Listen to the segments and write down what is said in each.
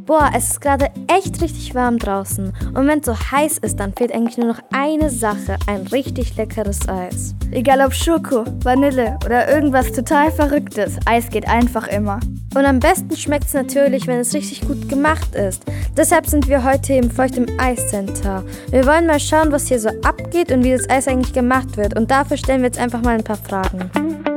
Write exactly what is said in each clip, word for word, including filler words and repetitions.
Boah, es ist gerade echt richtig warm draußen. Und wenn es so heiß ist, dann fehlt eigentlich nur noch eine Sache, ein richtig leckeres Eis. Egal ob Schoko, Vanille oder irgendwas total Verrücktes, Eis geht einfach immer. Und am besten schmeckt es natürlich, wenn es richtig gut gemacht ist. Deshalb sind wir heute im Feuchtem Eiscenter. Wir wollen mal schauen, was hier so abgeht und wie das Eis eigentlich gemacht wird. Und dafür stellen wir jetzt einfach mal ein paar Fragen.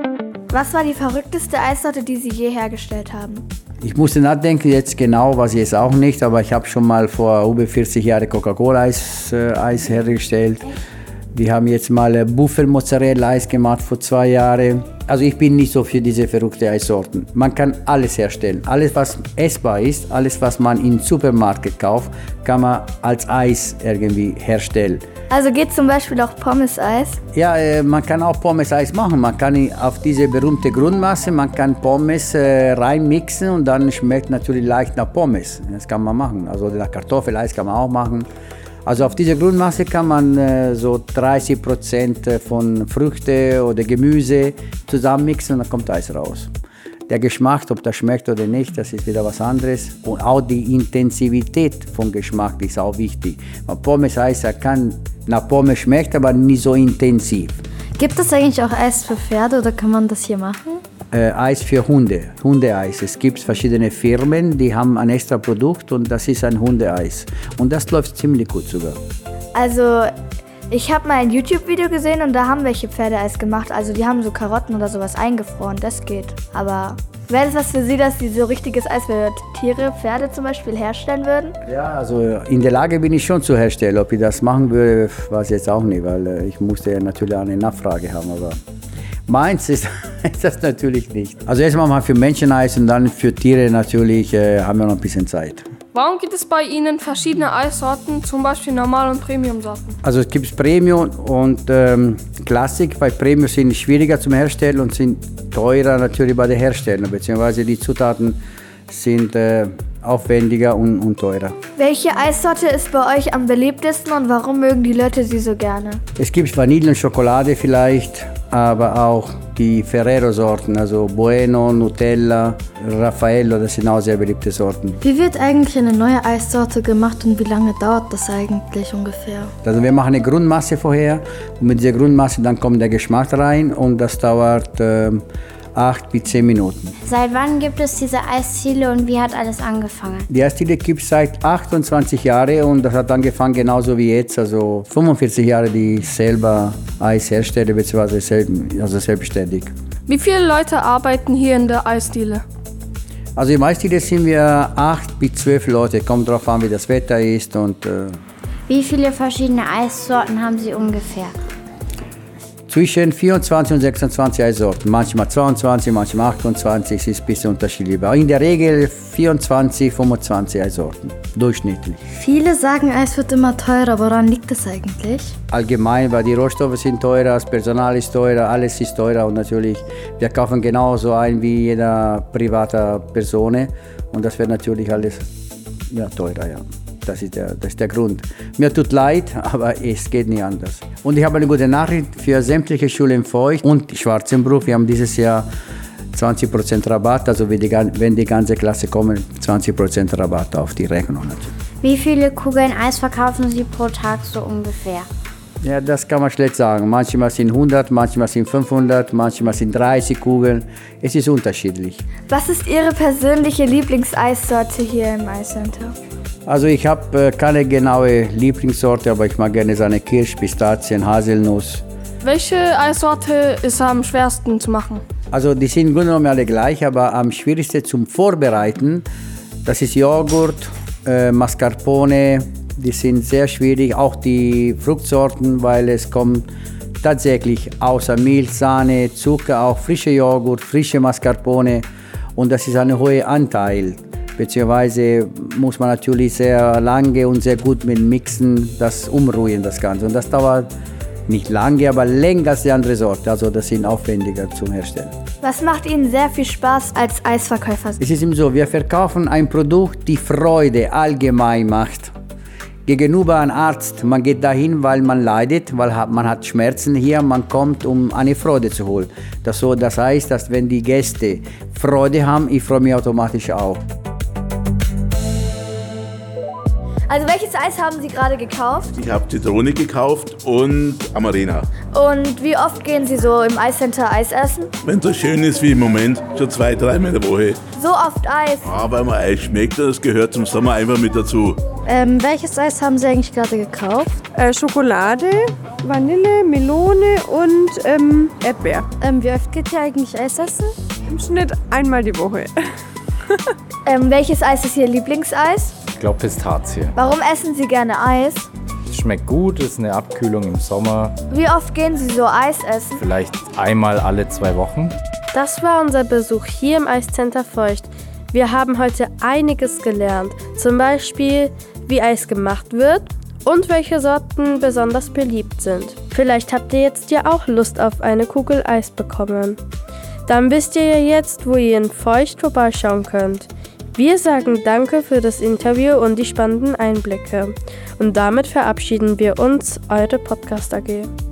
Was war die verrückteste Eissorte, die Sie je hergestellt haben? Ich musste nachdenken, jetzt genau, was ich jetzt auch nicht, aber ich habe schon mal vor über vierzig Jahren Coca-Cola-Eis äh, Eis hergestellt. Wir haben jetzt mal äh, Buffel-Mozzarella-Eis gemacht vor zwei Jahren. Also ich bin nicht so für diese verrückten Eissorten. Man kann alles herstellen. Alles, was essbar ist, alles, was man im Supermarkt kauft, kann man als Eis irgendwie herstellen. Also geht zum Beispiel auch Pommes-Eis? Ja, äh, man kann auch Pommes-Eis machen. Man kann auf diese berühmte Grundmasse, man kann Pommes äh, reinmixen und dann schmeckt natürlich leicht nach Pommes. Das kann man machen. Also nach Kartoffeleis kann man auch machen. Also auf diese Grundmasse kann man äh, so dreißig Prozent von Früchte oder Gemüse zusammenmixen und dann kommt Eis raus. Der Geschmack, ob das schmeckt oder nicht, das ist wieder was anderes. Und auch die Intensivität vom Geschmack ist auch wichtig. Weil Pommes-Eis kann nach Pommes schmeckt, aber nicht so intensiv. Gibt es eigentlich auch Eis für Pferde oder kann man das hier machen? Äh, Eis für Hunde, Hundeeis. Es gibt verschiedene Firmen, die haben ein extra Produkt und das ist ein Hundeeis. Und das läuft ziemlich gut sogar. Also ich habe mal ein YouTube-Video gesehen und da haben welche Pferdeeis gemacht. Also die haben so Karotten oder sowas eingefroren, das geht. Aber wäre das was für Sie, dass Sie so richtiges Eis für Tiere, Pferde zum Beispiel herstellen würden? Ja, also in der Lage bin ich schon zu herstellen. Ob ich das machen würde, weiß ich jetzt auch nicht, weil äh, ich musste ja natürlich eine Nachfrage haben. Aber meins ist, ist das natürlich nicht. Also erstmal mal für Menschen Eis und dann für Tiere natürlich äh, haben wir noch ein bisschen Zeit. Warum gibt es bei Ihnen verschiedene Eissorten, zum Beispiel Normal- und Premium-Sorten? Also es gibt Premium und ähm, Klassik. Bei Premium sind schwieriger zum Herstellen und sind teurer natürlich bei der Herstellung, beziehungsweise die Zutaten sind äh, aufwendiger und, und teurer. Welche Eissorte ist bei euch am beliebtesten und warum mögen die Leute sie so gerne? Es gibt Vanille und Schokolade vielleicht, aber auch die Ferrero-Sorten, also Bueno, Nutella, Raffaello, das sind auch sehr beliebte Sorten. Wie wird eigentlich eine neue Eissorte gemacht und wie lange dauert das eigentlich ungefähr? Also wir machen eine Grundmasse vorher und mit dieser Grundmasse dann kommt der Geschmack rein und das dauert äh, acht bis zehn Minuten. Seit wann gibt es diese Eisdiele und wie hat alles angefangen? Die Eisdiele gibt es seit achtundzwanzig Jahren und das hat angefangen genauso wie jetzt, also fünfundvierzig Jahre, die ich selber Eis herstelle, beziehungsweise selb, also selbstständig. Wie viele Leute arbeiten hier in der Eisdiele? Also im Eisdiele sind wir acht bis zwölf Leute, kommt darauf an, wie das Wetter ist und äh, Wie viele verschiedene Eissorten haben Sie ungefähr? zwischen vierundzwanzig und sechsundzwanzig Eissorten, manchmal zweiundzwanzig, manchmal achtundzwanzig, es ist ein bisschen unterschiedlich. Aber in der Regel vierundzwanzig, fünfundzwanzig Eissorten, durchschnittlich. Viele sagen, Eis wird immer teurer. Woran liegt das eigentlich? Allgemein, weil die Rohstoffe sind teurer, das Personal ist teurer, alles ist teurer und natürlich, wir kaufen genauso ein wie jeder private Person und das wird natürlich alles ja, teurer, ja. Das ist, der, das ist der Grund. Mir tut leid, aber es geht nicht anders. Und ich habe eine gute Nachricht für sämtliche Schulen Feucht und Schwarzenbruch. Wir haben dieses Jahr zwanzig Prozent Rabatt, also wenn die, wenn die ganze Klasse kommen, zwanzig Prozent Rabatt auf die Rechnung natürlich. Wie viele Kugeln Eis verkaufen Sie pro Tag so ungefähr? Ja, das kann man schlecht sagen. Manchmal sind hundert, manchmal sind fünfhundert, manchmal sind dreißig Kugeln. Es ist unterschiedlich. Was ist Ihre persönliche Lieblingseissorte hier im Eiscenter? Also ich habe äh, keine genaue Lieblingssorte, aber ich mag gerne seine Kirsch, Pistazien, Haselnuss. Welche Eissorte ist am schwersten zu machen? Also die sind im Grunde genommen alle gleich, aber am schwierigsten zum Vorbereiten, das ist Joghurt, äh, Mascarpone, die sind sehr schwierig, auch die Fruchtsorten, weil es kommt tatsächlich außer Milch, Sahne, Zucker, auch frische Joghurt, frische Mascarpone und das ist ein hoher Anteil. Beziehungsweise muss man natürlich sehr lange und sehr gut mit Mixen das umrühren, das Ganze. Und das dauert nicht lange, aber länger als die andere Sorte. Also das sind aufwendiger zum Herstellen. Was macht Ihnen sehr viel Spaß als Eisverkäufer? Es ist eben so, wir verkaufen ein Produkt, die Freude allgemein macht. Gegenüber einem Arzt, man geht dahin, weil man leidet, weil man hat Schmerzen hier, man kommt, um eine Freude zu holen. Das, so, das heißt, dass wenn die Gäste Freude haben, ich freue mich automatisch auch. Also welches Eis haben Sie gerade gekauft? Ich habe Zitrone gekauft und Amarena. Und wie oft gehen Sie so im Eiscenter Eis essen? Wenn es so schön ist wie im Moment, schon zwei, dreimal in der Woche. So oft Eis? Ja, weil man Eis schmeckt, das gehört zum Sommer einfach mit dazu. Ähm, welches Eis haben Sie eigentlich gerade gekauft? Äh, Schokolade, Vanille, Melone und ähm, Erdbeer. Ähm, wie oft geht ihr eigentlich Eis essen? Im Schnitt einmal die Woche. Ähm, welches Eis ist Ihr Lieblingseis? Ich glaube Pistazie. Warum essen Sie gerne Eis? Es schmeckt gut, ist eine Abkühlung im Sommer. Wie oft gehen Sie so Eis essen? Vielleicht einmal alle zwei Wochen. Das war unser Besuch hier im Eiscenter Feucht. Wir haben heute einiges gelernt. Zum Beispiel, wie Eis gemacht wird und welche Sorten besonders beliebt sind. Vielleicht habt ihr jetzt ja auch Lust auf eine Kugel Eis bekommen. Dann wisst ihr ja jetzt, wo ihr in Feucht vorbeischauen könnt. Wir sagen danke für das Interview und die spannenden Einblicke. Und damit verabschieden wir uns, eure Podcast A G.